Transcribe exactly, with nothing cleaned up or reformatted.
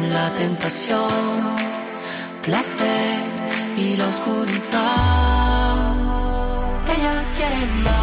la tentación, placer y la oscuridad. Ella quiere más.